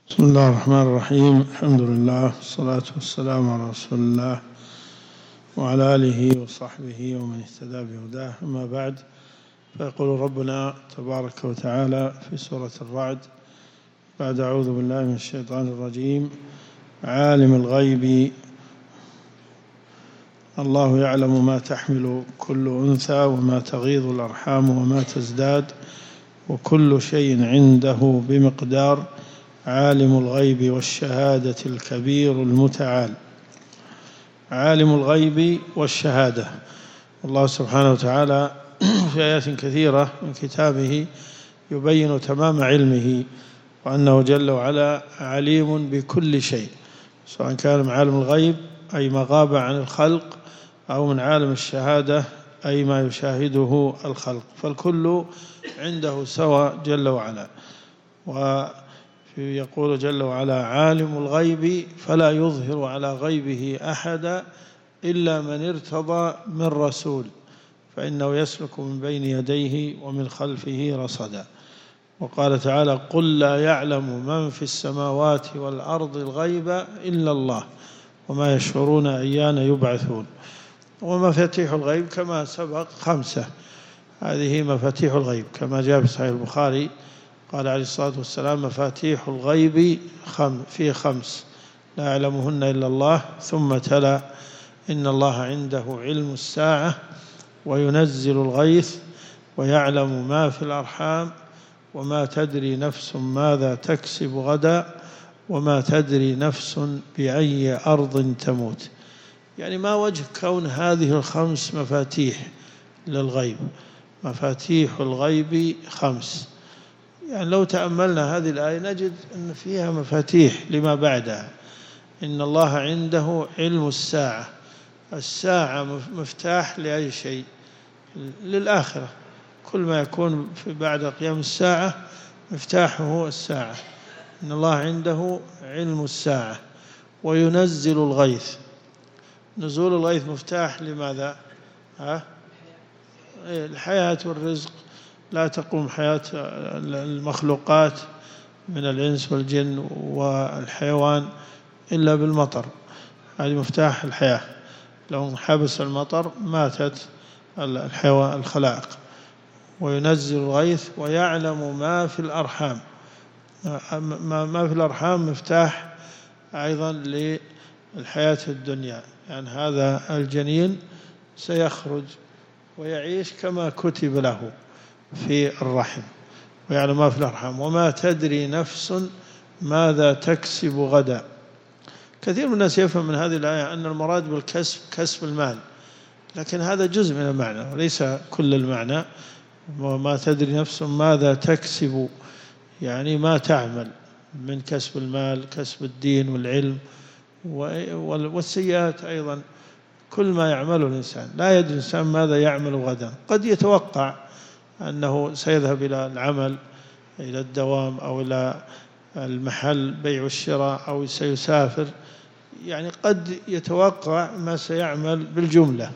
بسم الله الرحمن الرحيم. الحمد لله والصلاة والسلام على رسول الله وعلى آله وصحبه ومن اهتدى بهداه، أما بعد، فيقول ربنا تبارك وتعالى في سورة الرعد بعد أعوذ بالله من الشيطان الرجيم: عالم الغيب الله يعلم ما تحمل كل أنثى وما تغيض الأرحام وما تزداد وكل شيء عنده بمقدار عالم الغيب والشهادة الكبير المتعال. عالم الغيب والشهادة، الله سبحانه وتعالى في آيات كثيرة من كتابه يبين تمام علمه وأنه جل وعلا عليم بكل شيء، سواء كان من عالم الغيب أي ما غاب عن الخلق أو من عالم الشهادة أي ما يشاهده الخلق، فالكل عنده سواء جل وعلا. ويقول جل وعلا: عالم الغيب فلا يظهر على غيبه أحدا إلا من ارتضى من رسول فإنه يسلك من بين يديه ومن خلفه رصدا. وقال تعالى: قل لا يعلم من في السماوات والأرض الغيب إلا الله وما يشعرون أيان يبعثون. ومفاتيح الغيب كما سبق 5، هذه مفاتيح الغيب كما جاء في صحيح البخاري، قال عليه الصلاة والسلام: مفاتيح الغيب في 5 لا يعلمهن إلا الله، ثم تلا: إن الله عنده علم الساعة وينزل الغيث ويعلم ما في الأرحام وما تدري نفس ماذا تكسب غدا وما تدري نفس بأي أرض تموت. يعني ما وجه كون هذه 5 مفاتيح للغيب؟ مفاتيح الغيب 5. يعني لو تأملنا هذه الآية نجد أن فيها مفاتيح لما بعدها. إن الله عنده علم الساعة، الساعة مفتاح لأي شيء، للآخرة، كل ما يكون بعد قيام الساعة مفتاحه الساعة. إن الله عنده علم الساعة وينزل الغيث، نزول الغيث مفتاح لماذا؟ الحياة والرزق، لا تقوم حياة المخلوقات من الإنس والجن والحيوان إلا بالمطر، هذه مفتاح الحياة، لو حبس المطر ماتت الخلائق. وينزل الغيث ويعلم ما في الأرحام، ما في الأرحام مفتاح أيضا للحياة الدنيا، يعني هذا الجنين سيخرج ويعيش كما كتب له في الرحم، ويعلم ما في الأرحام وما تدري نفس ماذا تكسب غدا. كثير من الناس يفهم من هذه الآية أن المراد بالكسب كسب المال، لكن هذا جزء من المعنى وليس كل المعنى. وما تدري نفس ماذا تكسب يعني ما تعمل من كسب المال، كسب الدين والعلم والسيئات أيضا، كل ما يعمله الإنسان لا يدري الإنسان ماذا يعمل غدا. قد يتوقع أنه سيذهب إلى العمل، إلى الدوام أو إلى المحل بيع والشراء، أو سيسافر، يعني قد يتوقع ما سيعمل بالجملة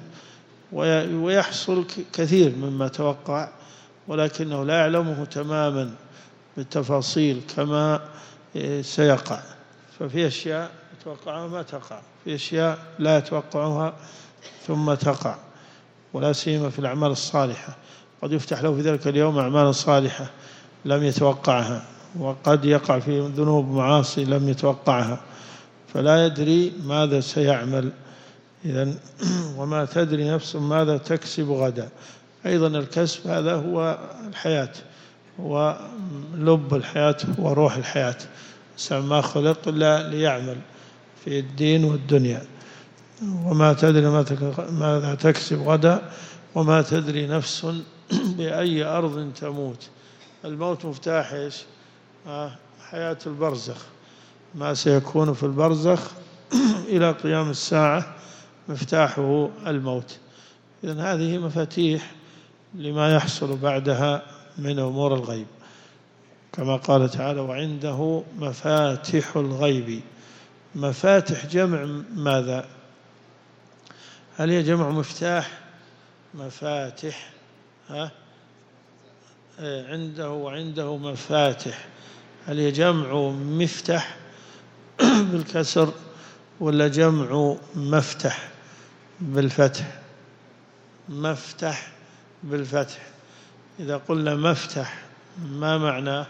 ويحصل كثير مما توقع، ولكنه لا يعلمه تماما بالتفاصيل كما سيقع. ففي أشياء يتوقعها ما تقع، في أشياء لا يتوقعها ثم تقع، ولا سيما في الأعمال الصالحة، قد يفتح له في ذلك اليوم أعمال صالحة لم يتوقعها، وقد يقع في ذنوب معاصي لم يتوقعها، فلا يدري ماذا سيعمل. إذن وما تدري نفس ماذا تكسب غدا. أيضا الكسب هذا هو الحياة، هو لب الحياة وروح الحياة، ما خلق إلا ليعمل في الدين والدنيا. وما تدري ماذا تكسب غدا وما تدري نفس بأي أرض تموت. الموت مفتاح إيش؟ حياة البرزخ، ما سيكون في البرزخ إلى قيام الساعة مفتاحه الموت. إذن هذه مفاتيح لما يحصل بعدها من أمور الغيب، كما قال تعالى: وعنده مفاتح الغيب. مفاتح جمع ماذا؟ هل هي جمع مفتاح؟ مفاتح، عنده وعنده مفاتح، هل هي جمع مفتح بالكسر ولا جمع مفتح بالفتح؟ مفتح بالفتح. إذا قلنا مفتح ما معناه؟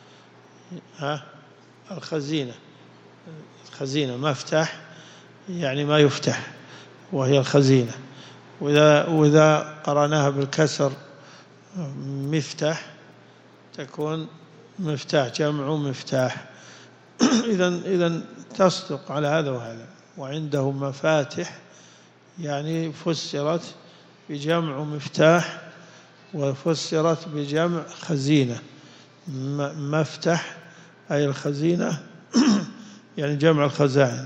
الخزينة. الخزينة مفتح يعني ما يفتح، وهي الخزينة. وإذا قرأناها بالكسر مفتح تكون مفتاح، جمع مفتاح. إذن تصدق على هذا وهذا. وعنده مفاتح يعني فسرت بجمع مفتاح وفسرت بجمع خزينة. مفتح أي الخزينة يعني جمع الخزائن،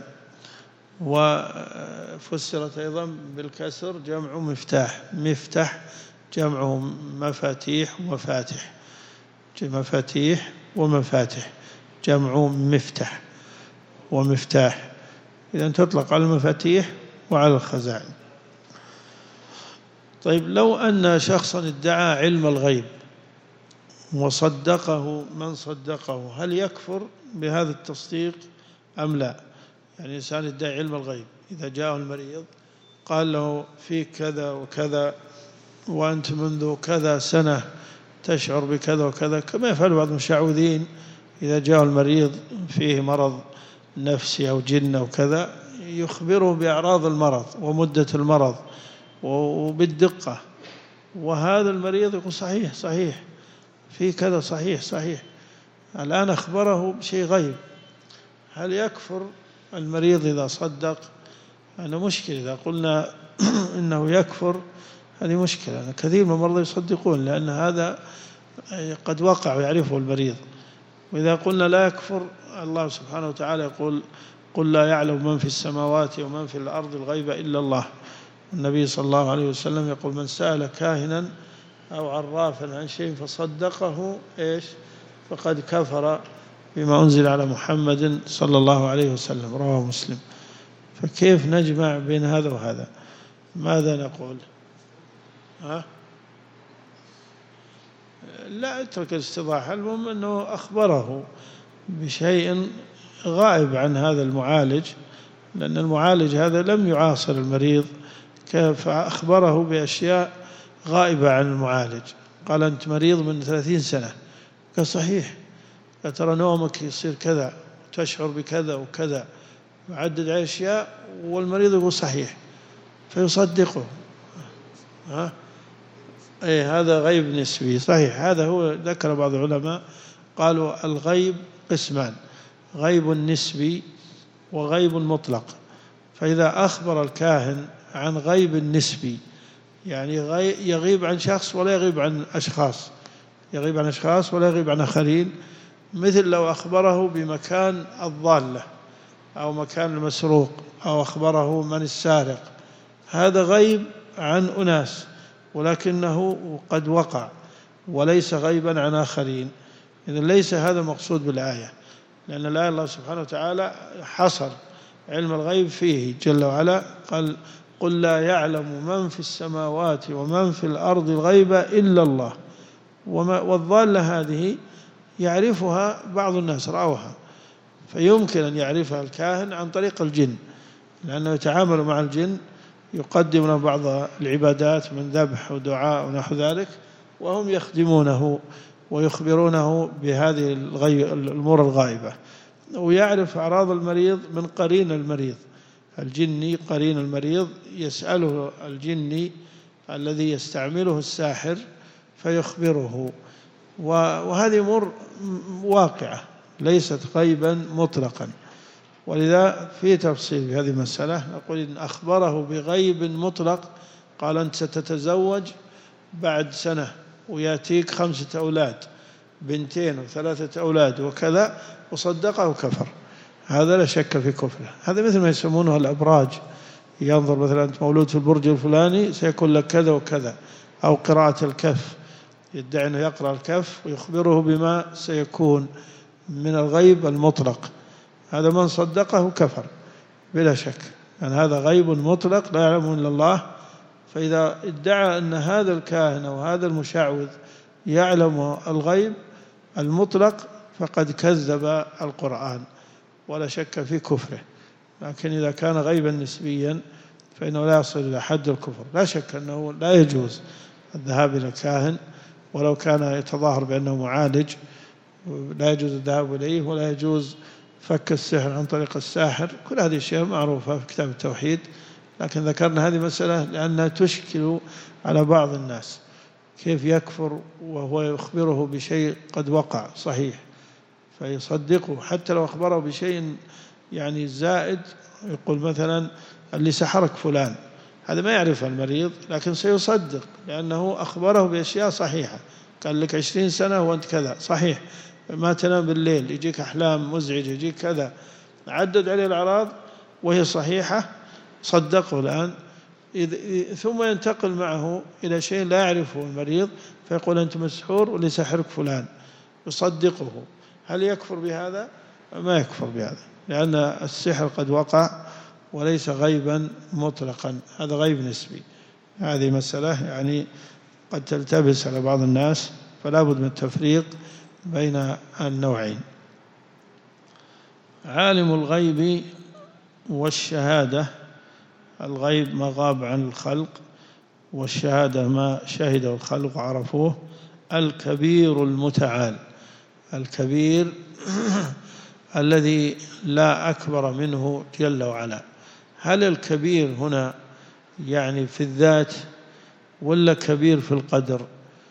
وفسرت أيضا بالكسر جمع مفتاح. مفتح جمعه مفاتيح ومفاتح، مفاتيح ومفاتح، جمع مفتح ومفتاح. إذن تطلق على المفاتيح وعلى الخزائن. طيب، لو أن شخصا ادعى علم الغيب وصدقه من صدقه، هل يكفر بهذا التصديق أم لا؟ يعني إنسان يدعي علم الغيب، إذا جاءه المريض قال له فيك كذا وكذا وأنت منذ كذا سنة تشعر بكذا وكذا، كما يفعل بعض المشعوذين إذا جاء المريض فيه مرض نفسي أو جن أو كذا، يخبره بأعراض المرض ومدة المرض وبالدقة، وهذا المريض يقول صحيح صحيح في كذا، صحيح صحيح. الآن أخبره بشيء غيب. هل يكفر المريض إذا صدق؟ أنا مشكلة إذا قلنا إنه يكفر، هذه مشكلة. كثير من المرضى يصدقون لأن هذا قد وقع ويعرفه المريض. وإذا قلنا لا يكفر، الله سبحانه وتعالى يقول قل لا يعلم من في السماوات ومن في الأرض الغيب إلا الله. النبي صلى الله عليه وسلم يقول من سأل كاهنا أو عرافا عن شيء فصدقه إيش؟ فقد كفر بما أنزل على محمد صلى الله عليه وسلم، رواه مسلم. فكيف نجمع بين هذا وهذا؟ ماذا نقول؟ لا اترك الاستضاحة، المهم أنه أخبره بشيء غائب عن هذا المعالج، لأن المعالج هذا لم يعاصر المريض، فأخبره بأشياء غائبة عن المعالج. قال أنت مريض من 30 سنة، قال صحيح. قال ترى نومك يصير كذا وتشعر بكذا وكذا، وعدد أشياء، والمريض يقول صحيح فيصدقه. هذا غيب نسبي صحيح. هذا هو ذكر بعض العلماء قالوا الغيب قسمان: غيب نسبي وغيب مطلق. فإذا أخبر الكاهن عن غيب نسبي، يعني يغيب عن شخص ولا يغيب عن أشخاص، يغيب عن أشخاص ولا يغيب عن آخرين، مثل لو أخبره بمكان الضالة أو مكان المسروق، أو أخبره من السارق، هذا غيب عن أناس ولكنه قد وقع وليس غيبا عن آخرين. إذن ليس هذا مقصود بالآية، لأن الآية الله سبحانه وتعالى حصر علم الغيب فيه جل وعلا، قال قل لا يعلم من في السماوات ومن في الأرض الغيب إلا الله. والضالة هذه يعرفها بعض الناس، رأوها، فيمكن أن يعرفها الكاهن عن طريق الجن، لأنه يتعامل مع الجن، يقدم له بعض العبادات من ذبح ودعاء ونحو ذلك، وهم يخدمونه ويخبرونه بهذه الأمور الغائبة. ويعرف أعراض المريض من قرين المريض، الجني قرين المريض، يسأله الجني الذي يستعمله الساحر فيخبره. وهذه أمور واقعة ليست غيبا مطلقا. ولذا في تفصيل في هذه المسألة نقول إن أخبره بغيب مطلق، قال أنت ستتزوج بعد سنة ويأتيك 5 أولاد، 2 و3 أولاد وكذا، وصدقه كفر، هذا لا شك في كفره. هذا مثل ما يسمونه الأبراج، ينظر مثلا أنت مولود في البرج الفلاني سيكون لك كذا وكذا، أو قراءة الكف، يدعي أنه يقرأ الكف ويخبره بما سيكون من الغيب المطلق، هذا من صدقه كفر بلا شك، يعني هذا غيب مطلق لا يعلمه إلا الله. فإذا ادعى أن هذا الكاهن أو هذا المشعوذ يعلم الغيب المطلق، فقد كذب القرآن ولا شك في كفره. لكن إذا كان غيبا نسبيا فإنه لا يصل إلى حد الكفر. لا شك أنه لا يجوز الذهاب إلى كاهن ولو كان يتظاهر بأنه معالج، لا يجوز الذهاب إليه، ولا يجوز فك السحر عن طريق الساحر. كل هذه الشيء معروفة في كتاب التوحيد، لكن ذكرنا هذه مسألة لأنها تشكل على بعض الناس، كيف يكفر وهو يخبره بشيء قد وقع صحيح فيصدقه حتى لو أخبره بشيء يعني زائد. يقول مثلا اللي سحرك فلان، هذا ما يعرف المريض لكن سيصدق لأنه أخبره بأشياء صحيحة. قال لك 20 سنة وأنت كذا، صحيح، ما تنام بالليل، يجيك أحلام مزعجة، يجيك كذا، عدد عليه الأعراض وهي صحيحة، صدقه الآن. ثم ينتقل معه إلى شيء لا يعرفه المريض فيقول أنت مسحور واللي سحرك فلان، يصدقه. هل يكفر بهذا؟ ما يكفر بهذا، لأن السحر قد وقع وليس غيبا مطلقا، هذا غيب نسبي. هذه مسألة يعني قد تلتبس على بعض الناس، فلا بد من التفريق بين النوعين. عالم الغيب والشهادة، الغيب ما غاب عن الخلق، والشهادة ما شهده الخلق وعرفوه. الكبير المتعال، الكبير الذي لا أكبر منه جل وعلا. هل الكبير هنا يعني في الذات ولا كبير في القدر؟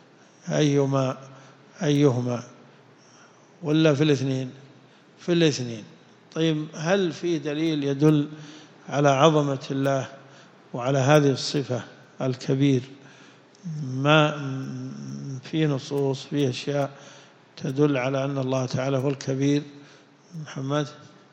أيهما ولا في الاثنين؟ في الاثنين. طيب هل في دليل يدل على عظمة الله وعلى هذه الصفة الكبير؟ ما في نصوص، في أشياء تدل على أن الله تعالى هو الكبير؟ محمد،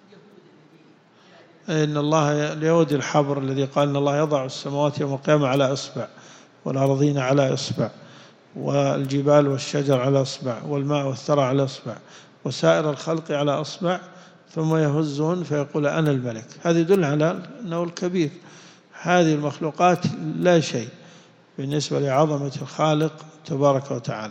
إن الله اليهودي الحبر الذي قال إن الله يضع السماوات يوم القيامة على إصبع، والأرضين على إصبع، والجبال والشجر على إصبع، والماء والثرى على إصبع، وسائر الخلق على إصبع، ثم يهزهن فيقول أنا الملك. هذا يدل على أنه الكبير. هذه المخلوقات لا شيء بالنسبة لعظمة الخالق تبارك وتعالى.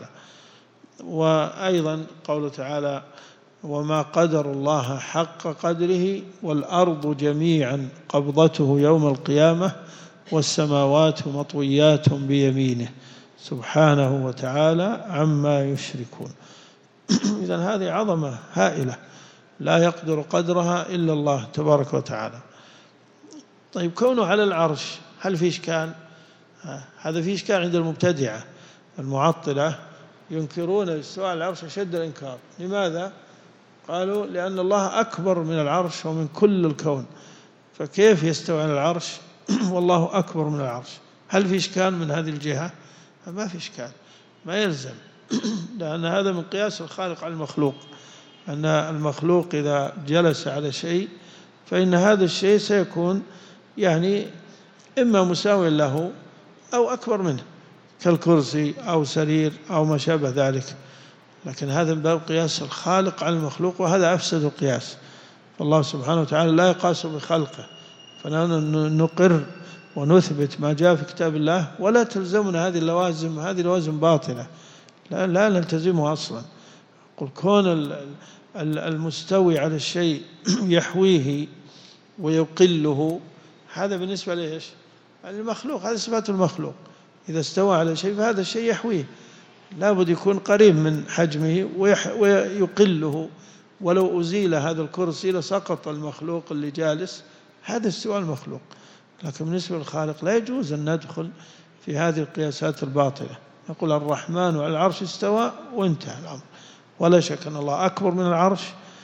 وأيضا قوله تعالى وما قدر الله حق قدره والأرض جميعا قبضته يوم القيامة والسماوات مطويات بيمينه سبحانه وتعالى عما يشركون. إذن هذه عظمة هائلة لا يقدر قدرها إلا الله تبارك وتعالى. طيب كونه على العرش، هل في إشكال؟ هذا في إشكال عند المبتدعة المعطلة، ينكرون استواء العرش أشد الإنكار. لماذا؟ قالوا لأن الله أكبر من العرش ومن كل الكون، فكيف يستوي على العرش والله أكبر من العرش؟ هل في إشكال من هذه الجهة؟ ما في إشكال، ما يلزم لأن هذا من قياس الخالق على المخلوق، أن المخلوق إذا جلس على شيء فإن هذا الشيء سيكون يعني إما مساوي له أو أكبر منه، كالكرسي أو سرير أو ما شابه ذلك. لكن هذا من باب قياس الخالق على المخلوق، وهذا أفسد القياس. فالله سبحانه وتعالى لا يقاس بخلقه، فنحن نقر ونثبت ما جاء في كتاب الله، ولا تلزمنا هذه اللوازم. هذه لوازم باطلة لا نلتزمها أصلا. قل كون المستوي على الشيء يحويه ويقله، هذا بالنسبة لإيش؟ المخلوق، هذا صفات المخلوق. إذا استوى على شيء فهذا الشيء يحويه، لا بد يكون قريب من حجمه ويقله. ولو أزيل هذا الكرسي لسقط المخلوق اللي جالس، هذا استواء المخلوق. لكن بالنسبة للخالق لا يجوز أن ندخل في هذه القياسات الباطلة. نقول الرحمن على العرش استوى وانتهى الأمر. ولا شك أن الله أكبر من العرش،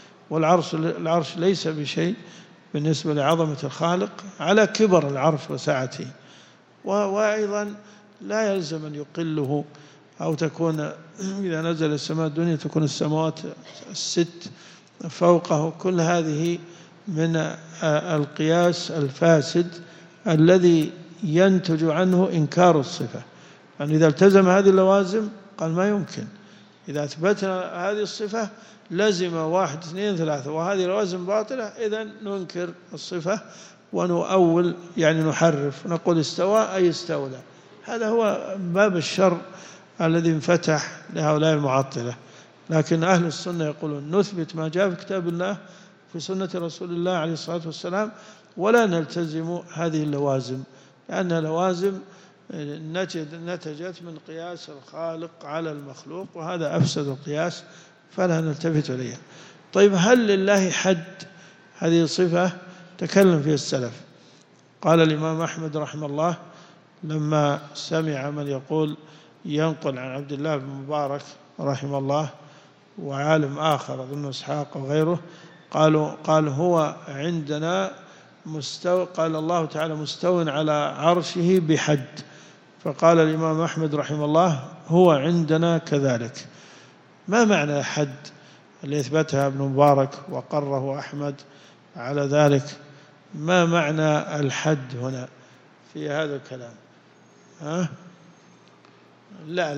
والعرش ليس بشيء بالنسبة لعظمة الخالق على كبر العرش وسعته. وأيضا لا يلزم أن يقله أو تكون إذا نزل السماء الدنيا تكون السماوات الست فوقه. كل هذه من القياس الفاسد الذي ينتج عنه إنكار الصفة. يعني إذا التزم هذه اللوازم قال ما يمكن، إذا أثبتنا هذه الصفة لازم 1 2 3 وهذه لوازم باطلة، إذن ننكر الصفة ونؤول يعني نحرف، نقول استوى أي استولى. هذا هو باب الشر الذي انفتح لهؤلاء المعطلة. لكن أهل السنة يقولون نثبت ما جاء في كتاب الله في سنة رسول الله عليه الصلاة والسلام، ولا نلتزم هذه اللوازم، لأنها لوازم نتجت من قياس الخالق على المخلوق، وهذا أفسد القياس فلا نلتفت إليها. طيب هل لله حد؟ هذه صفة تكلم فيها السلف. قال الإمام أحمد رحمه الله لما سمع من يقول ينقل عن عبد الله بن مبارك رحمه الله وعالم آخر أظن إسحاق وغيره، قال هو عندنا مستوى، قال الله تعالى مستو على عرشه بحد، فقال الإمام أحمد رحمه الله هو عندنا كذلك. ما معنى حد اللي أثبتها ابن مبارك وقره أحمد على ذلك؟ ما معنى الحد هنا في هذا الكلام؟ لا،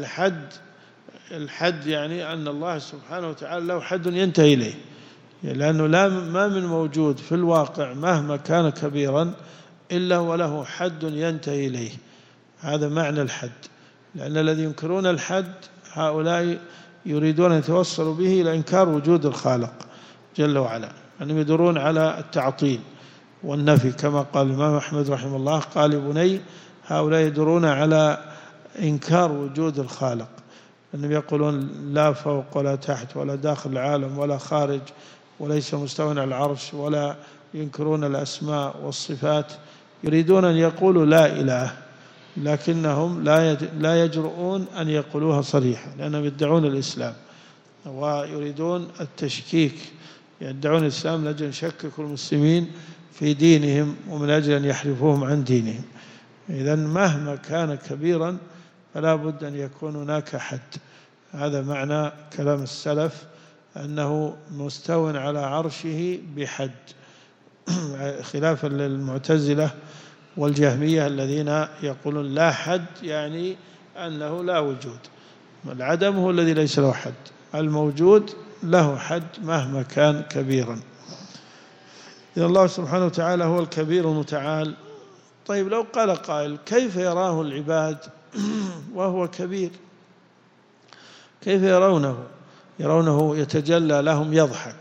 الحد يعني أن الله سبحانه وتعالى له حد ينتهي إليه، لأنه ما من موجود في الواقع مهما كان كبيرا إلا وله حد ينتهي إليه. هذا معنى الحد، لأن الذي ينكرون الحد هؤلاء يريدون أن يتوصلوا به إلى إنكار وجود الخالق جل وعلا، أنهم يدورون على التعطيل والنفي، كما قال الإمام أحمد رحمه الله قال يا بني هؤلاء يدورون على إنكار وجود الخالق، أنهم يقولون لا فوق ولا تحت ولا داخل العالم ولا خارج وليس مستوى على العرش، ولا ينكرون الأسماء والصفات، يريدون أن يقولوا لا إله، لكنهم لا يجرؤون أن يقولوها صريحة، لأنهم يدعون الإسلام ويريدون التشكيك، يدعون الإسلام من أجل أن يشككوا المسلمين في دينهم ومن أجل أن يحرفوهم عن دينهم. إذن مهما كان كبيرا فلا بد أن يكون هناك حد. هذا معنى كلام السلف، أنه مستو على عرشه بحد، خلافا للمعتزلة والجهمية الذين يقولون لا حد يعني أنه لا وجود، العدم هو الذي ليس له حد، الموجود له حد مهما كان كبيرا. إذن الله سبحانه وتعالى هو الكبير المتعال. طيب لو قال قائل كيف يراه العباد وهو كبير؟ كيف يرونه؟ يرونه يتجلى لهم يضحك،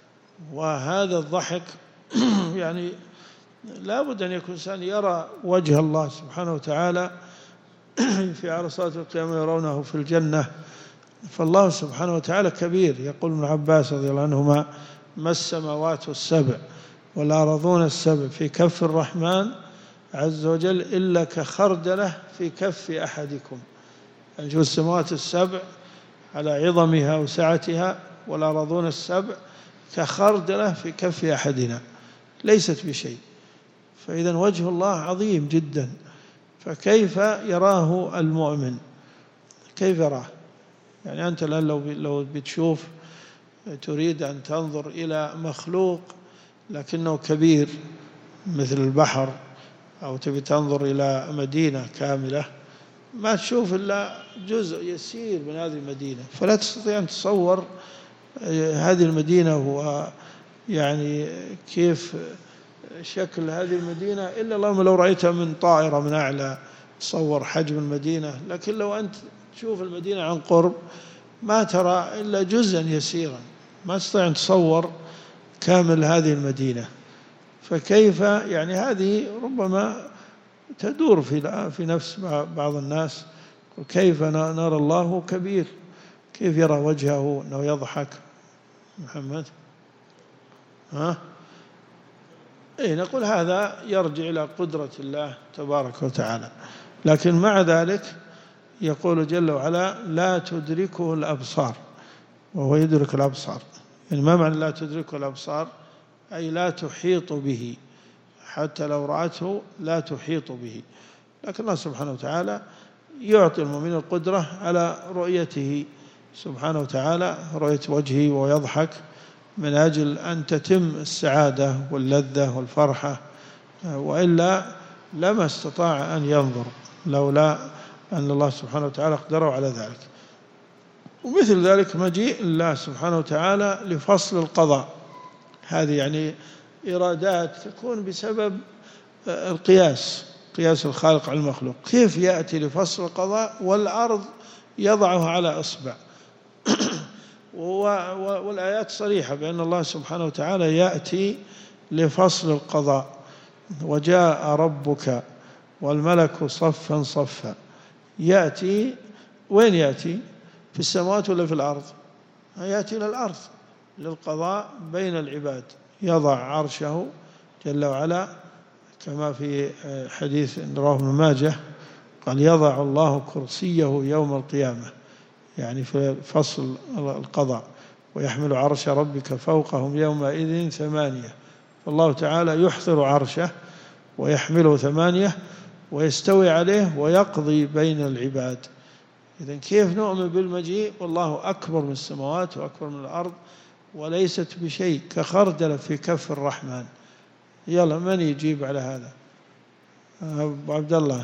وهذا الضحك يعني لا بد أن يكون الإنسان يرى وجه الله سبحانه وتعالى في عرصات القيامة، يرونه في الجنة، فالله سبحانه وتعالى كبير. يقول ابن عباس رضي الله عنهما ما السماوات السبع والأرضون السبع في كف الرحمن عز وجل إلا كخردلة في كف أحدكم. يعني شوف السماوات السبع على عظمها وسعتها، والأرضون السبع كخردلة في كف أحدنا، ليست بشيء. فإذا وجه الله عظيم جدا، فكيف يراه المؤمن؟ كيف يراه؟ يعني أنت الآن لو بتشوف تريد أن تنظر إلى مخلوق لكنه كبير مثل البحر، أو تبي تنظر إلى مدينة كاملة، ما تشوف إلا جزء يسير من هذه المدينة، فلا تستطيع أن تصور هذه المدينة ويعني كيف شكل هذه المدينة إلا اللهم لو رأيتها من طائرة من أعلى تصور حجم المدينة. لكن لو أنت تشوف المدينة عن قرب ما ترى إلا جزءا يسيرا، ما تستطيع أن تصور كامل هذه المدينة. فكيف يعني هذه ربما تدور في نفس بعض الناس، وكيف نرى الله كبير؟ كيف يرى وجهه أنه يضحك؟ محمد نقول هذا يرجع إلى قدرة الله تبارك وتعالى، لكن مع ذلك يقول جل وعلا لا تدركه الأبصار وهو يدرك الأبصار. يعني ما معنى لا تدركه الأبصار؟ أي لا تحيط به، حتى لو رأته لا تحيط به. لكن الله سبحانه وتعالى يعطي المؤمن القدرة على رؤيته سبحانه وتعالى، رؤية وجهه ويضحك، من أجل أن تتم السعادة واللذة والفرحة، وإلا لما استطاع أن ينظر لولا أن الله سبحانه وتعالى قدره على ذلك. ومثل ذلك مجيء الله سبحانه وتعالى لفصل القضاء، هذه يعني إرادات تكون بسبب القياس، قياس الخالق على المخلوق. كيف يأتي لفصل القضاء والأرض يضعه على إصبع والآيات صريحة بأن الله سبحانه وتعالى يأتي لفصل القضاء. وجاء ربك والملك صفا صفا. يأتي وين يأتي؟ في السماوات ولا في الأرض؟ يأتي إلى الأرض للقضاء بين العباد، يضع عرشه جل وعلا كما في حديث رواه ابن ماجه قال يضع الله كرسيه يوم القيامة، يعني في فصل القضاء، ويحمل عرش ربك فوقهم يومئذ 8. فالله تعالى يحضر عرشه ويحمله 8 ويستوي عليه ويقضي بين العباد. إذن كيف نؤمن بالمجيء والله أكبر من السماوات وأكبر من الأرض وليست بشيء كخردلة في كف الرحمن؟ يلا من يجيب على هذا؟ أبو عبد الله.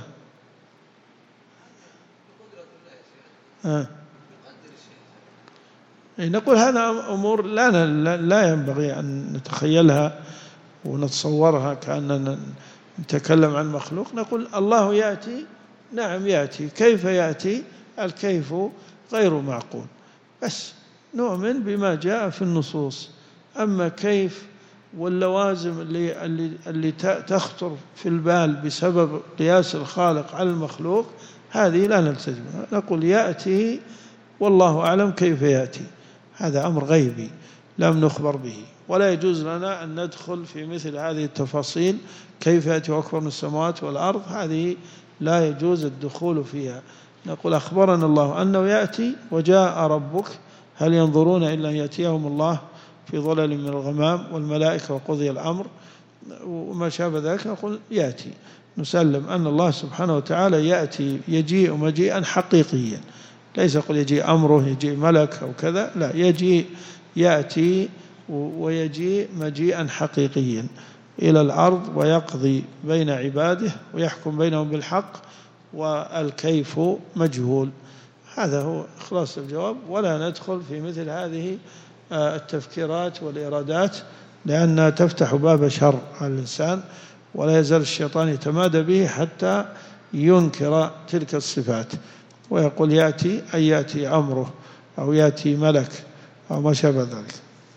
نقول هذا أمور لا ينبغي أن نتخيلها ونتصورها كأننا نتكلم عن مخلوق. نقول الله يأتي، نعم يأتي. كيف يأتي؟ الكيف غير معقول، بس نؤمن بما جاء في النصوص. أما كيف واللوازم اللي تخطر في البال بسبب قياس الخالق على المخلوق، هذه لا نلتزمها. نقول يأتي والله أعلم كيف يأتي، هذا أمر غيبي لم نخبر به، ولا يجوز لنا أن ندخل في مثل هذه التفاصيل. كيف يأتي أكبر من السماوات والأرض، هذه لا يجوز الدخول فيها. نقول أخبرنا الله أنه يأتي وجاء ربك، هل ينظرون إلا أن يأتيهم الله في ظلل من الغمام والملائكة وقضي الأمر وما شابه ذلك. نقول يأتي، نسلم أن الله سبحانه وتعالى يأتي، يجيء مجيئا حقيقيا، ليس يقول يجيء أمره يجيء ملك أو كذا، لا، يجيء، يأتي ويجيء مجيئا حقيقيا إلى الأرض ويقضي بين عباده ويحكم بينهم بالحق، والكيف مجهول. هذا هو خلاص الجواب. ولا ندخل في مثل هذه التفكيرات والإرادات، لأنها تفتح باب شر على الإنسان، ولا يزال الشيطان يتمادى به حتى ينكر تلك الصفات ويقول يأتي، أي يأتي أمره أو يأتي ملك أو ما شابه ذلك.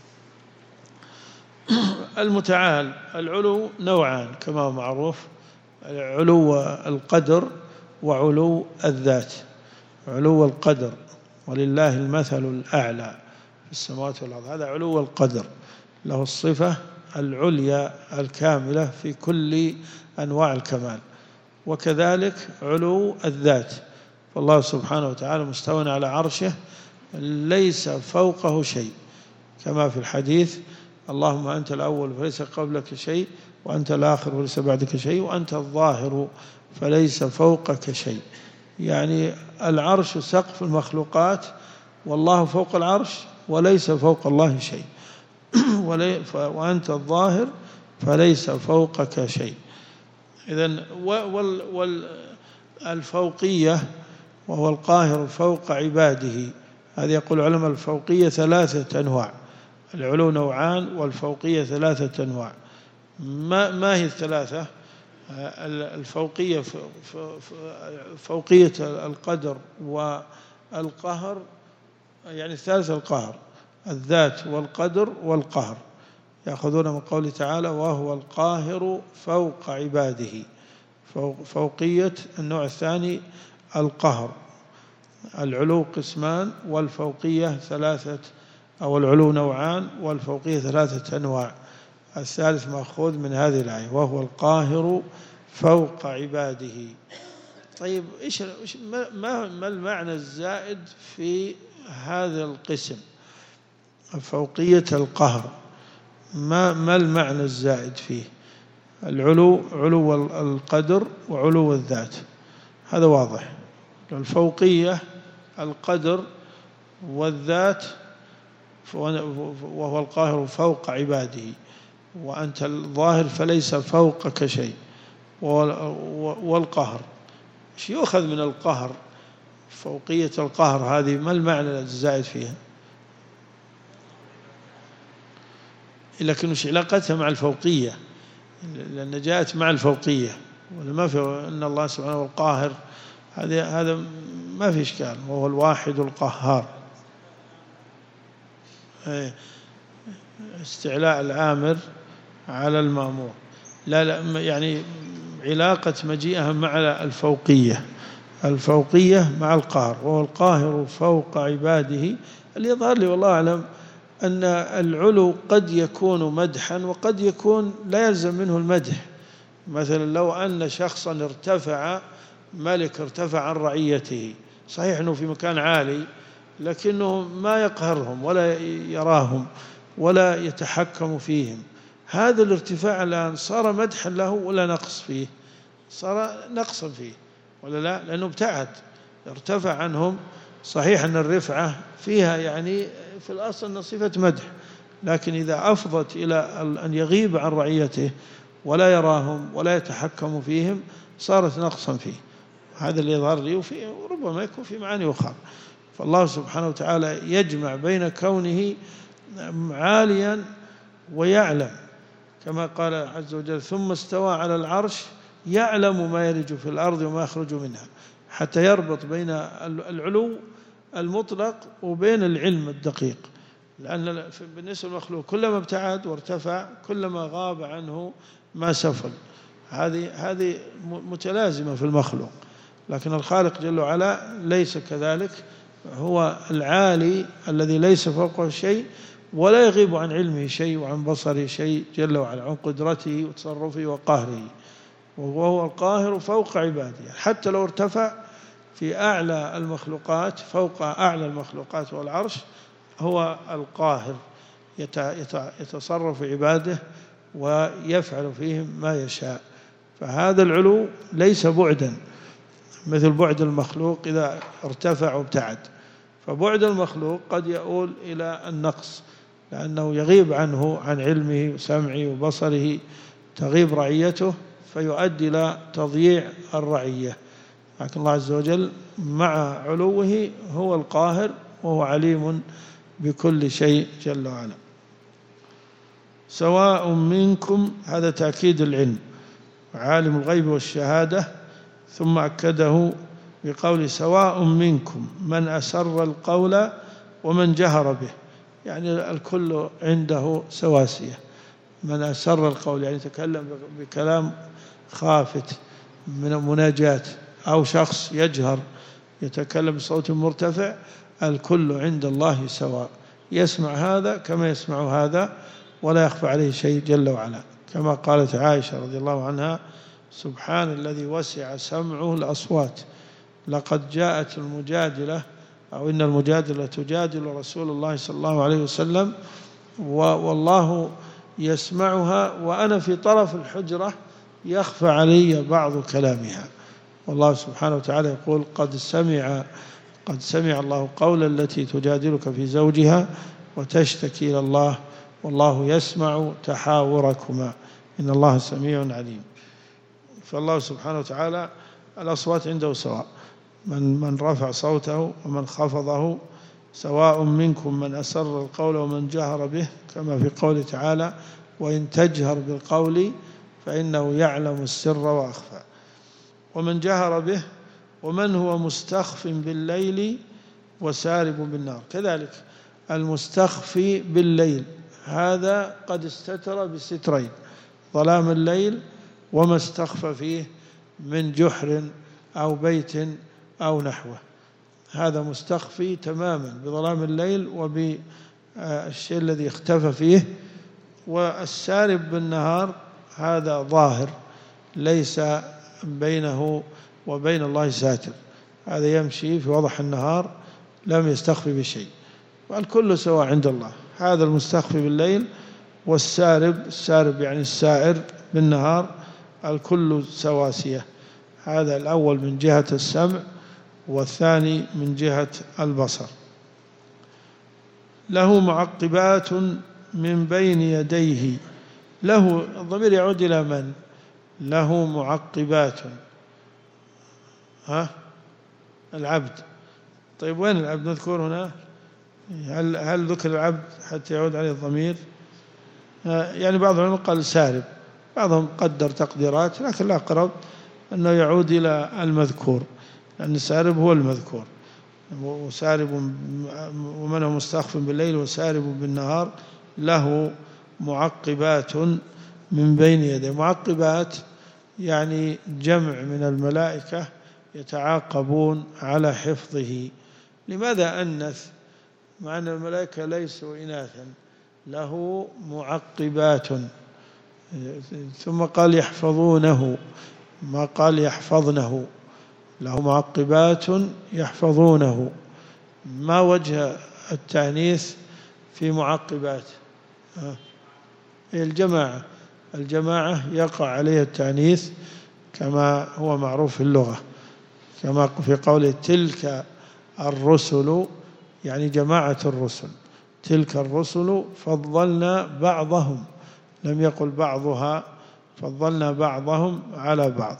المتعال العلو نوعان كما هو معروف، علو القدر وعلو الذات. علو القدر ولله المثل الأعلى في السماوات والأرض، هذا علو القدر، له الصفة العليا الكاملة في كل أنواع الكمال. وكذلك علو الذات، فالله سبحانه وتعالى مستوى على عرشه ليس فوقه شيء، كما في الحديث اللهم أنت الأول فليس قبلك شيء، وأنت الآخر فليس بعدك شيء، وأنت الظاهر فليس فوقك شيء. يعني العرش سقف المخلوقات، والله فوق العرش وليس فوق الله شيء وأنت الظاهر فليس فوقك شيء. إذن والفوقية وهو القاهر فوق عباده، هذا يقول علماء الفوقية 3 أنواع، العلو نوعان والفوقية 3 أنواع. ما هي الثلاثة؟ الفوقية فوقية القدر والقهر، يعني الثالث القهر، الذات والقدر والقهر، يأخذون من قوله تعالى وهو القاهر فوق عباده. فوقية النوع الثاني القهر. العلو قسمان والفوقية 3، أو العلو نوعان والفوقية 3 أنواع. الثالث مأخوذ من هذه الآية وهو القاهر فوق عباده. طيب ما المعنى الزائد في هذا القسم فوقية القهر؟ ما المعنى الزائد فيه؟ العلو علو القدر وعلو الذات، هذا واضح. الفوقية القدر والذات، وهو القاهر فوق عباده، وأنت الظاهر فليس فوقك شيء. والقهر، ايش يؤخذ من القهر؟ فوقية القهر هذه ما المعنى الزائد فيها؟ لكن وش علاقتها مع الفوقية؟ لأن جاءت مع الفوقية، وما في أن الله سبحانه القاهر، هذا ما في إشكال، وهو الواحد القهار. استعلاء الآمر على المأمور. لا يعني علاقة مجيئها مع الفوقية مع القهر، وهو القاهر فوق عباده. اللي يظهر لي والله أعلم أن العلو قد يكون مدحا وقد يكون لا يلزم منه المدح. مثلا لو أن شخصا ملك ارتفع عن رعيته، صحيح أنه في مكان عالي لكنه ما يقهرهم ولا يراهم ولا يتحكم فيهم، هذا الارتفاع الآن صار مدحا له ولا نقص فيه؟ صار نقصا فيه ولا لا؟ لأنه ابتعد، ارتفع عنهم. صحيح أن الرفعة فيها يعني في الأصل صفة مدح، لكن إذا أفضت إلى أن يغيب عن رعيته ولا يراهم ولا يتحكم فيهم صارت نقصا فيه. هذا اللي يظهر لي، وربما يكون في معاني أخرى. فالله سبحانه وتعالى يجمع بين كونه عاليا ويعلم، كما قال عز وجل: ثم استوى على العرش يعلم ما يلج في الأرض وما يخرج منها، حتى يربط بين العلو المطلق وبين العلم الدقيق. لأن بالنسبة للمخلوق كلما ابتعد وارتفع كلما غاب عنه ما سفل. هذه متلازمة في المخلوق، لكن الخالق جل وعلا ليس كذلك. هو العالي الذي ليس فوقه شيء ولا يغيب عن علمه شيء وعن بصره شيء جل وعلا، عن قدرته وتصرفه وقهره، وهو القاهر فوق عباده. حتى لو ارتفع في أعلى المخلوقات فوق أعلى المخلوقات والعرش، هو القاهر يتصرف عباده ويفعل فيهم ما يشاء. فهذا العلو ليس بعدا مثل بعد المخلوق إذا ارتفع وابتعد، فبعد المخلوق قد يؤول إلى النقص، لأنه يغيب عنه عن علمه وسمعه وبصره، تغيب رعيته فيؤدي إلى تضييع الرعية. لكن الله عز وجل مع علوه هو القاهر وهو عليم بكل شيء جل وعلا. سواء منكم، هذا تأكيد العلم، عالم الغيب والشهادة، ثم أكده بقول: سواء منكم من أسر القول ومن جهر به. يعني الكل عنده سواسية. من أسر القول يعني يتكلم بكلام خافت من مناجات، أو شخص يجهر يتكلم بصوت مرتفع، الكل عند الله سواء، يسمع هذا كما يسمع هذا ولا يخفى عليه شيء جل وعلا. كما قالت عائشة رضي الله عنها: سبحان الذي وسع سمعه الأصوات، لقد جاءت المجادلة، أو إن المجادلة تجادل رسول الله صلى الله عليه وسلم والله يسمعها وأنا في طرف الحجرة يخفى علي بعض كلامها. والله سبحانه وتعالى يقول: قد سمع الله قول التي تجادلك في زوجها وتشتكي إلى الله والله يسمع تحاوركما إن الله سميع عليم. فالله سبحانه وتعالى الأصوات عنده سواء، من رفع صوته ومن خفضه. سواء منكم من أسر القول ومن جهر به، كما في قوله تعالى: وإن تجهر بالقول فإنه يعلم السر وأخفى. ومن جهر به، ومن هو مستخف بالليل وسارب بالنهار. كذلك المستخفي بالليل هذا قد استتر بسترين: ظلام الليل وما استخفى فيه من جحر أو بيت أو نحوه، هذا مستخفي تماما بظلام الليل وبالشيء الذي اختفى فيه. والسارب بالنهار هذا ظاهر ليس بينه وبين الله ساتر، هذا يمشي في وضح النهار لم يستخفي بشيء، والكل سواء عند الله. هذا المستخفي بالليل، والسارب يعني السائر بالنهار، الكل سواسية. هذا الأول من جهة السمع، والثاني من جهة البصر. له معقبات من بين يديه. له الضمير يعود إلى من؟ له معقبات، العبد. طيب وين العبد مذكور هنا؟ هل ذكر العبد حتى يعود عليه الضمير؟ يعني بعض العلماء قال سارب، بعضهم قدر تقديرات، لكن الأقرب أنه يعود إلى المذكور، لأن السارب هو المذكور. وسارب ومن هو مستخف بالليل وسارب بالنهار له معقبات من بين يديه. معقبات يعني جمع من الملائكة يتعاقبون على حفظه. لماذا أنث مع أن الملائكة ليسوا إناثا؟ له معقبات، ثم قال يحفظونه، ما قال يحفظنه. له معقبات يحفظونه. ما وجه التأنيث في معقبات؟ الجماعة يقع عليه التأنيث كما هو معروف في اللغة، كما في قوله تلك الرسل، يعني جماعة الرسل. تلك الرسل فضلنا بعضهم، لم يقل بعضها، فضلنا بعضهم على بعض.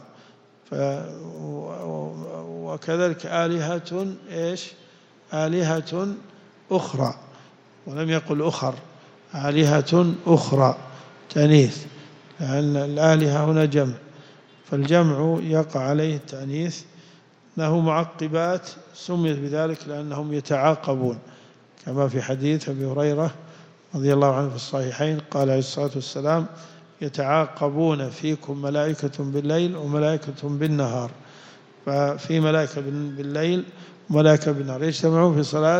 وكذلك آلهة إيش؟ آلهة أخرى، ولم يقل أخر، آلهة أخرى تأنيث، لأن الآلهة هنا جمع، فالجمع يقع عليه التأنيث. له معقبات سميت بذلك لأنهم يتعاقبون، كما في حديث أبي هريرة رضي الله عنه في الصحيحين قال عليه الصلاة والسلام يتعاقبون فيكم ملائكة بالليل وملائكة بالنهار. ففي ملائكة بالليل وملائكة بالنهار يجتمعون في صلاة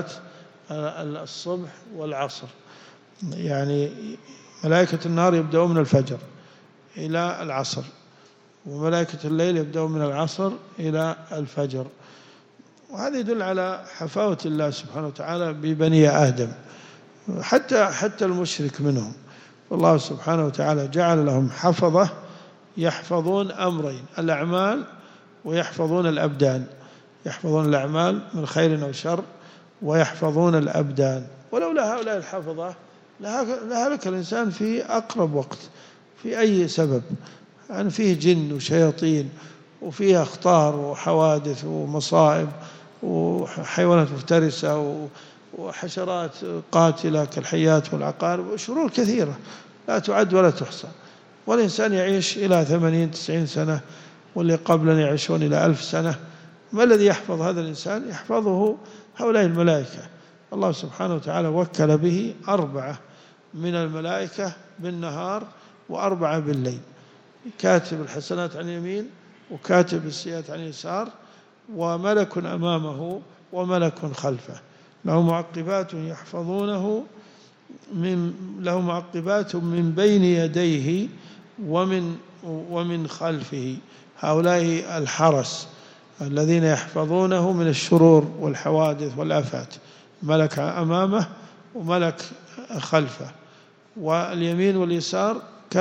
الصبح والعصر. يعني ملائكة النهار يبدأون من الفجر إلى العصر، وملائكة الليل يبدأون من العصر إلى الفجر. وهذا يدل على حفاوة الله سبحانه وتعالى ببني آدم، حتى المشرك منهم. والله سبحانه وتعالى جعل لهم حفظة يحفظون أمرين: الأعمال ويحفظون الأبدان. يحفظون الأعمال من خير أو شر، ويحفظون الأبدان. ولولا هؤلاء الحفظة لهلك الإنسان في أقرب وقت في أي سبب. يعني فيه جن وشياطين، وفيه أخطار وحوادث ومصائب وحيوانات مفترسة وحشرات قاتلة كالحيات والعقارب وشرور كثيرة لا تعد ولا تحصى. والإنسان يعيش إلى 80-90 سنة، واللي قبلنا يعيشون إلى 1000 سنة. ما الذي يحفظ هذا الإنسان؟ يحفظه هؤلاء الملائكة. الله سبحانه وتعالى وكل به 4 من الملائكة بالنهار و4 بالليل، كاتب الحسنات عن اليمين وكاتب السيئات عن اليسار، وملك أمامه وملك خلفه. له معقبات يحفظونه له معقبات من بين يديه ومن خلفه. هؤلاء الحرس الذين يحفظونه من الشرور والحوادث والآفات، ملك أمامه وملك خلفه. واليمين واليسار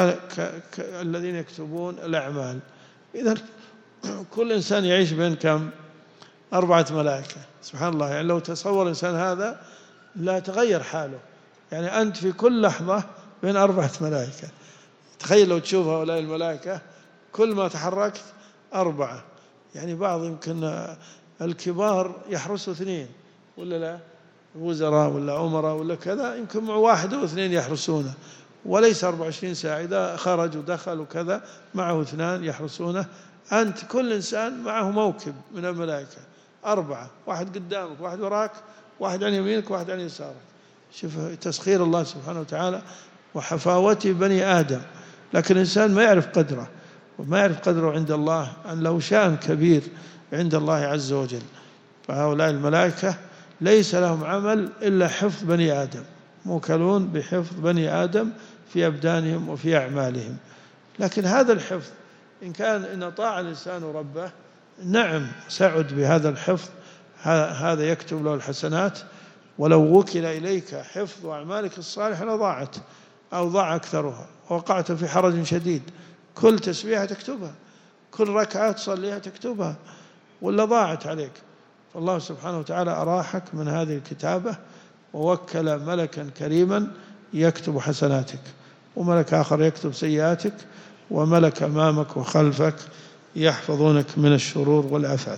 الذين يكتبون الأعمال. إذن كل إنسان يعيش بين كم؟ 4 ملائكة. سبحان الله، يعني لو تصور الإنسان هذا لا تغير حاله. يعني أنت في كل لحظة بين 4 ملائكة. تخيل لو تشوف هؤلاء الملائكة كل ما تحركت 4. يعني بعض يمكن الكبار يحرسوا 2 ولا لا، وزراء ولا أمراء ولا كذا، يمكن مع 1 أو 2 يحرسونه، وليس 24 ساعة. إذا خرج ودخل وكذا معه 2 يحرسونه. أنت كل إنسان معه موكب من الملائكة 4، 1 قدامك، 1 وراك، 1 عن يمينك، 1 عن يسارك. شوف تسخير الله سبحانه وتعالى وحفاوته بني آدم. لكن الإنسان ما يعرف قدره، وما يعرف قدره عند الله أن له شأن كبير عند الله عز وجل. فهؤلاء الملائكة ليس لهم عمل إلا حفظ بني آدم، موكلون بحفظ بني آدم في أبدانهم وفي أعمالهم. لكن هذا الحفظ إن أطاع الإنسان ربه نعم سعد بهذا الحفظ، هذا يكتب له الحسنات. ولو وكل إليك حفظ أعمالك الصالحة لضاعت أو ضاع أكثرها، وقعت في حرج شديد. كل تسبيحة تكتبها، كل ركعة تصليها تكتبها، ولا ضاعت عليك. فالله سبحانه وتعالى أراحك من هذه الكتابة، ووكل ملكا كريما يكتب حسناتك، وملك آخر يكتب سيئاتك، وملك أمامك وخلفك يحفظونك من الشرور والآفات.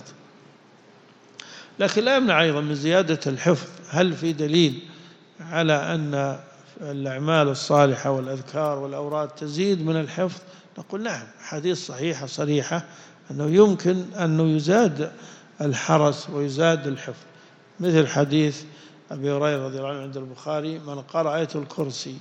لكن لا يمنع أيضا من زيادة الحفظ. هل في دليل على أن الأعمال الصالحة والأذكار والأوراد تزيد من الحفظ؟ نقول نعم، حديث صحيحة صريحة أنه يمكن أنه يزاد الحرس ويزاد الحفظ. مثل حديث أبي هريرة رضي الله عنه عند البخاري: من قرأ آية الكرسي،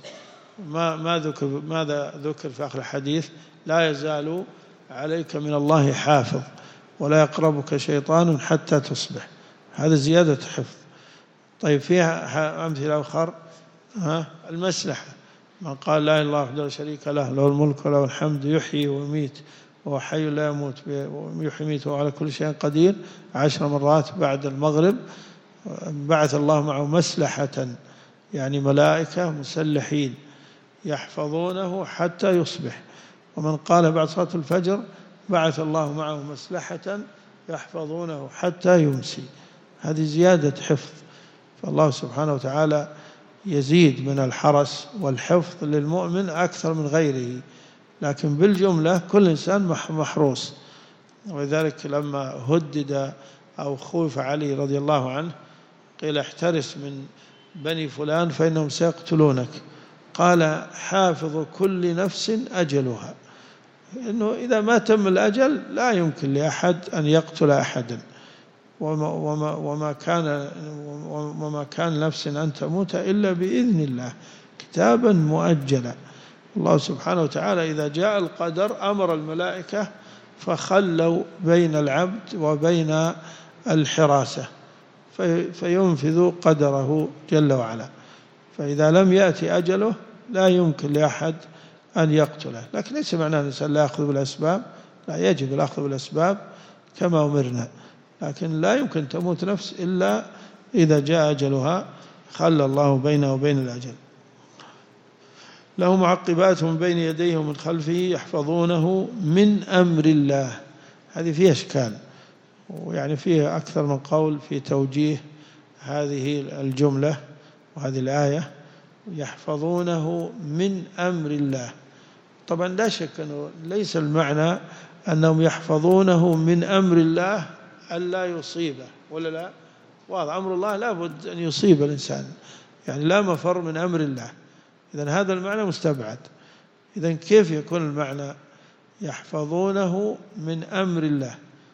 ماذا ذكر في آخر الحديث؟ لا يزال عليك من الله حافظ ولا يقربك شيطان حتى تصبح. هذا زيادة حفظ. طيب فيها أمثلة أخرى، المسلحة: من قال لا إله إلا الله وحده لا شريك له، له الملك وله الحمد، يحيي ويميت وهو حي لا يموت، يحيي ويميت وهو على كل شيء قدير، 10 مرات بعد المغرب، بعث الله معه مسلحة، يعني ملائكة مسلحين يحفظونه حتى يصبح. ومن قال بعد صلاة الفجر بعث الله معه مسلحة يحفظونه حتى يمسي. هذه زيادة حفظ. فالله سبحانه وتعالى يزيد من الحرس والحفظ للمؤمن أكثر من غيره، لكن بالجملة كل إنسان محروس. ولذلك لما هدد أو خوف علي رضي الله عنه قيل: احترس من بني فلان فإنهم سيقتلونك. قال: حافظ كل نفس أجلها، إنه إذا ما تم الأجل لا يمكن لأحد أن يقتل أحدا، وما كان نفس أن تموت إلا بإذن الله كتابا مؤجلا. الله سبحانه وتعالى إذا جاء القدر أمر الملائكة فخلوا بين العبد وبين الحراسة فينفذ قدره جل وعلا. فإذا لم يأتي أجله لا يمكن لأحد أن يقتله. لكن ليس معناه أن الإنسان لا يأخذ بالأسباب، لا، يجب الأخذ بالأسباب كما أمرنا، لكن لا يمكن تموت نفس إلا إذا جاء أجلها، خلى الله بينه وبين الأجل. له معقبات من بين يديه ومن خلفه يحفظونه من أمر الله. هذه فيها إشكال، ويعني فيه أكثر من قول في توجيه هذه الجملة وهذه الآية: يحفظونه من أمر الله. طبعا لا شك أنه ليس المعنى أنهم يحفظونه من أمر الله ألا يصيبه، ولا لا؟ واضح، أمر الله لا بد أن يصيب الإنسان، يعني لا مفر من أمر الله. إذن هذا المعنى مستبعد. إذن كيف يكون المعنى يحفظونه من أمر الله؟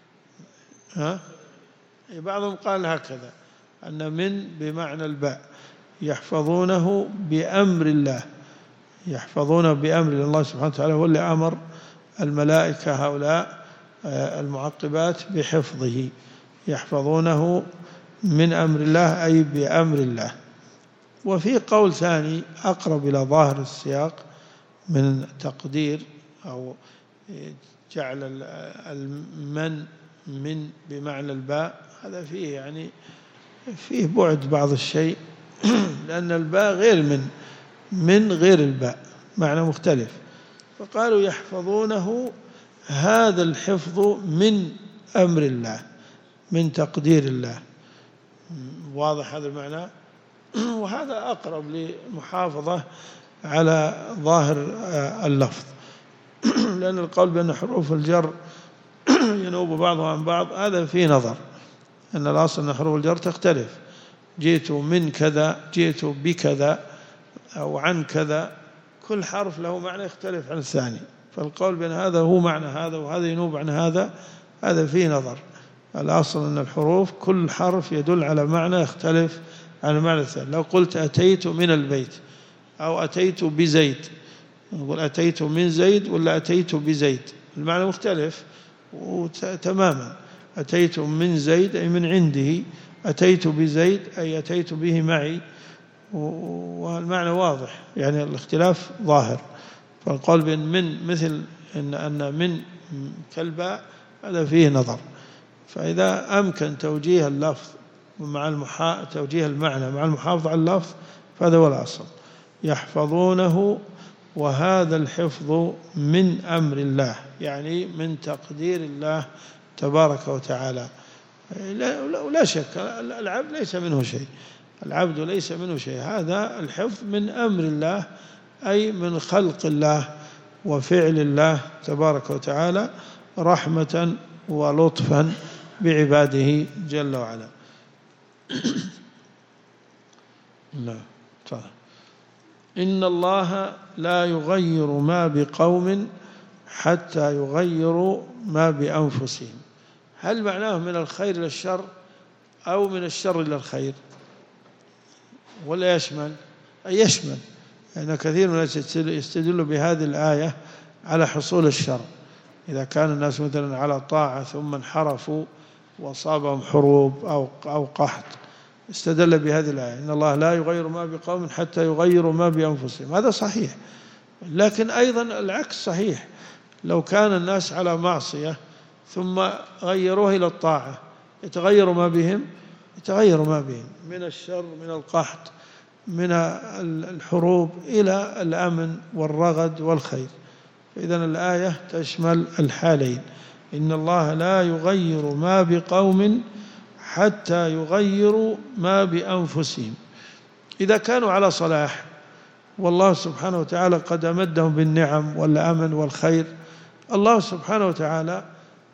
بعضهم قال هكذا، أن من بمعنى الباء، يحفظونه بأمر الله، يحفظونه بأمر الله سبحانه وتعالى، هو اللي أمر الملائكة هؤلاء المعقبات بحفظه. يحفظونه من أمر الله أي بأمر الله. وفي قول ثاني أقرب إلى ظاهر السياق من تقدير أو جعل من بمعنى الباء، هذا فيه يعني فيه بعد بعض الشيء لأن الباء غير من غير الباء، معنى مختلف. فقالوا يحفظونه، هذا الحفظ من أمر الله، من تقدير الله. واضح هذا المعنى؟ وهذا أقرب للمحافظة على ظاهر اللفظ، لأن القول بأن حروف الجر ينوب بعضها عن بعض هذا فيه نظر، أن الأصل أن حروف الجر تختلف. جئت من كذا، جئت بكذا أو عن كذا، كل حرف له معنى يختلف عن الثاني. فالقول بأن هذا هو معنى هذا وهذا ينوب عن هذا فيه نظر. الأصل أن الحروف كل حرف يدل على معنى يختلف عن المعنى الثاني. لو قلت أتيت من البيت أو أتيت بزيد، نقول أتيت من زيد ولا أتيت بزيد، المعنى مختلف تماما. أتيت من زيد أي من عنده، أتيت بزيد أي أتيت به معي، والمعنى واضح، يعني الاختلاف ظاهر. فالقول بأن من مثل أن من كالباء هذا فيه نظر. فإذا أمكن توجيه اللفظ مع توجيه المعنى مع المحافظة على اللفظ فهذا هو الأصل. يحفظونه، وهذا الحفظ من أمر الله، يعني من تقدير الله تبارك وتعالى. لا شك العبد ليس منه شيء، العبد ليس منه شيء، هذا الحفظ من أمر الله أي من خلق الله وفعل الله تبارك وتعالى، رحمة ولطفا بعباده جل وعلا. إن الله لا يغير ما بقوم حتى يغيروا ما بأنفسهم. هل معناه من الخير إلى الشر أو من الشر إلى الخير، ولا يشمل؟ أي يشمل، لأن كثير من الناس يستدل بهذه الآية على حصول الشر. إذا كان الناس مثلا على طاعة ثم انحرفوا وأصابهم حروب أو قحط، استدل بهذه الآية إن الله لا يغير ما بقوم حتى يغيروا ما بأنفسهم. هذا صحيح، لكن أيضا العكس صحيح. لو كان الناس على معصية ثم غيروها إلى الطاعة، يتغير ما بهم من الشر، من القحط، من الحروب، إلى الأمن والرغد والخير. فإذن الآية تشمل الحالين. إن الله لا يغير ما بقوم حتى يغيروا ما بأنفسهم. إذا كانوا على صلاح والله سبحانه وتعالى قد أمدهم بالنعم والأمن والخير، الله سبحانه وتعالى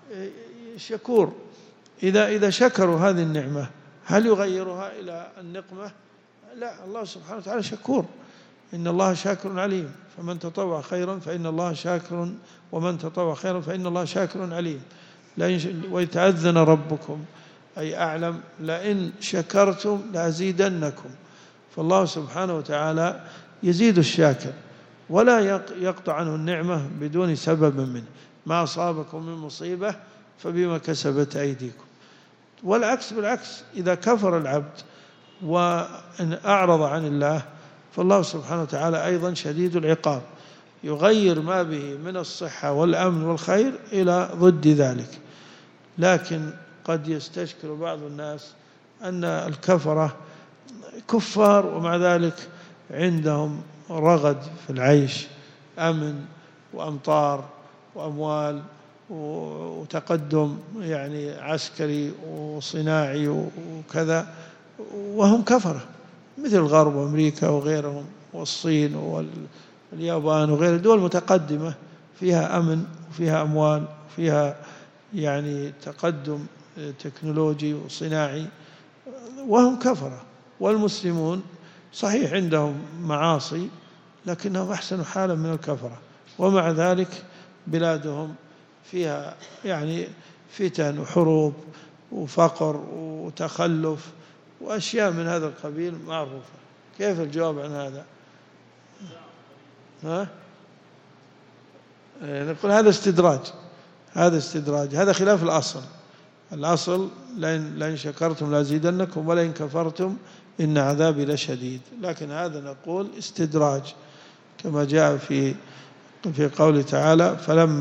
شكور. إذا شكروا هذه النعمة هل يغيرها إلى النقمة؟ لا، الله سبحانه وتعالى شكور. إن الله شاكر عليم، فمن تطوع خيرا فإن الله شاكر، ومن تطوع خيرا فإن الله شاكر عليم. ويتأذن ربكم أي أعلم لئن شكرتم لأزيدنكم. فالله سبحانه وتعالى يزيد الشاكر ولا يقطع عنه النعمة بدون سبب منه. ما أصابكم من مصيبة فبما كسبت أيديكم. والعكس بالعكس، إذا كفر العبد وإن أعرض عن الله فالله سبحانه وتعالى أيضا شديد العقاب، يغير ما به من الصحة والأمن والخير إلى ضد ذلك. لكن قد يستشكل بعض الناس أن الكفرة كفار ومع ذلك عندهم رغد في العيش، أمن وأمطار وأموال وتقدم يعني عسكري وصناعي وكذا، وهم كفرة، مثل الغرب وأمريكا وغيرهم والصين واليابان وغير دول متقدمة فيها أمن وفيها أموال وفيها يعني تقدم تكنولوجي وصناعي، وهم كفرة. والمسلمون صحيح عندهم معاصي لكنهم أحسن حالا من الكفرة، ومع ذلك بلادهم فيها يعني فتن وحروب وفقر وتخلف وأشياء من هذا القبيل معروفة. كيف الجواب عن هذا؟ نقول هذا استدراج، هذا خلاف الأصل. الأصل لئن شكرتم لأزيدنكم ولئن كفرتم إن عذابي لشديد. لكن هذا نقول استدراج، كما جاء في قوله تعالى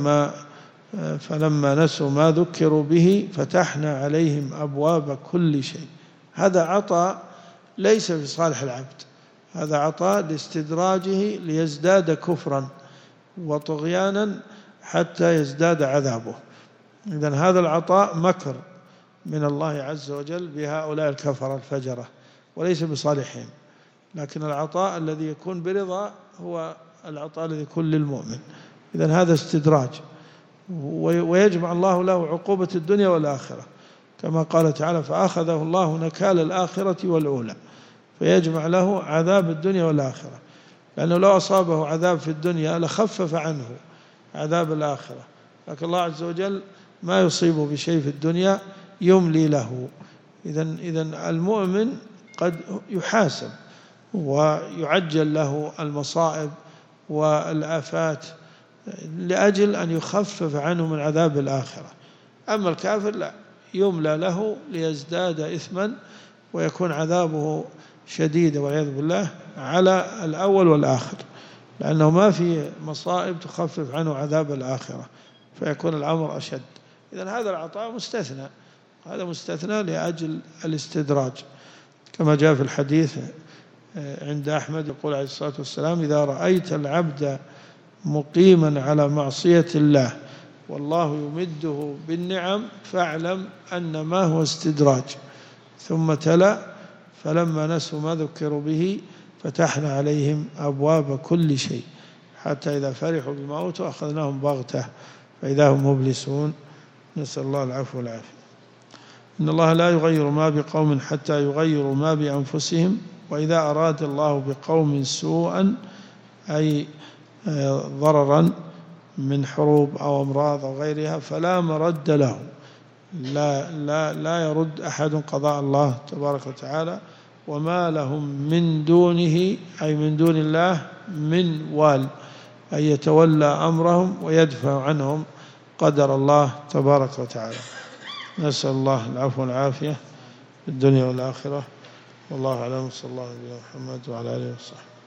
فلما نسوا ما ذكروا به فتحنا عليهم أبواب كل شيء. هذا عطاء ليس في صالح العبد، هذا عطاء لاستدراجه ليزداد كفرا وطغيانا حتى يزداد عذابه. إذن هذا العطاء مكر من الله عز وجل بهؤلاء الكفرة الفجرة وليس بصالحهم. لكن العطاء الذي يكون برضا هو العطاء الذي يكون للمؤمن. إذن هذا استدراج، ويجمع الله له عقوبة الدنيا والآخرة، كما قال تعالى فأخذه الله نكال الآخرة والأولى، فيجمع له عذاب الدنيا والآخرة، لأنه لو أصابه عذاب في الدنيا لخفف عنه عذاب الآخرة. لكن الله عز وجل ما يصيبه بشيء في الدنيا يملي له. إذن المؤمن قد يحاسب ويعجل له المصائب والآفات لأجل أن يخفف عنه من عذاب الآخرة. أما الكافر لا، يملى له ليزداد إثما ويكون عذابه شديدا والعياذ بالله على الأول والآخر، لأنه ما في مصائب تخفف عنه عذاب الآخرة، فيكون الأمر أشد. إذن هذا العطاء مستثنى، هذا مستثنى لأجل الاستدراج، كما جاء في الحديث عند أحمد يقول عليه الصلاة والسلام إذا رأيت العبد مقيما على معصية الله والله يمده بالنعم فاعلم أن ما هو استدراج. ثم تلا فلما نسوا ما ذكروا به فتحنا عليهم أبواب كل شيء حتى إذا فرحوا بما أوتوا أخذناهم بغتة فإذا هم مبلسون. نسأل الله العفو والعافية. إن الله لا يغير ما بقوم حتى يغيروا ما بأنفسهم، وإذا أراد الله بقوم سوءا أي ضررا من حروب أو أمراض أو غيرها فلا مرد له، لا يرد أحد قضاء الله تبارك وتعالى، وما لهم من دونه أي من دون الله من وال، أن يتولى أمرهم ويدفع عنهم قدر الله تبارك وتعالى. نسأل الله العفو والعافية في الدنيا والآخرة، والله أعلم. صلى الله عليه محمد وعلى آله وصحبه.